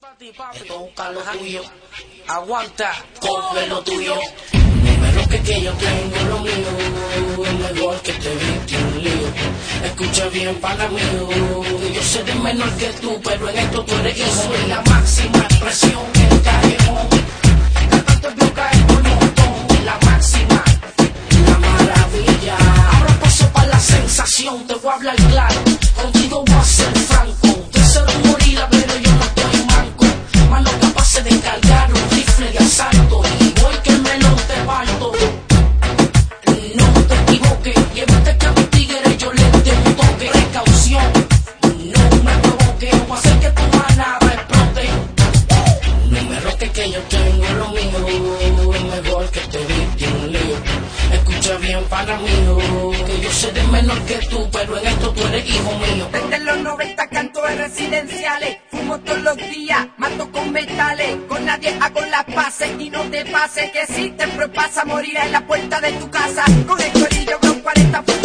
Esto busca lo tuyo, aguanta, coge lo tuyo. Número que yo tengo lo mío, es mejor que te viste un lío. Escucha bien, pana mío, que yo seré menor que tú, pero en esto tú eres hijo. Soy la máxima expresión en el callejón, cantando el bloque por montón. La máxima, la maravilla. Ahora paso para la sensación, te voy a hablar claro, contigo voy a ser franco. Te seré morir, pero yo no estoy manco. Manos capaces de cargar un rifle de asalto, y voy que el melón te parto. No te equivoques, llévate que a mi tigre yo le dé un toque. Precaución, no me provoque, voy a hacer que tu manada explote. Número que yo tengo lo mío, es mejor que te viste un lío. Escucha bien, pana mío, que yo seré menor que tú, pero en esto tú eres hijo mío. Desde los 90 canto en residenciales, fumo todos los días, mato con metales, con nadie hago las paces y no te pases que si te propasa morir en la puerta de tu casa, con el corillo con 40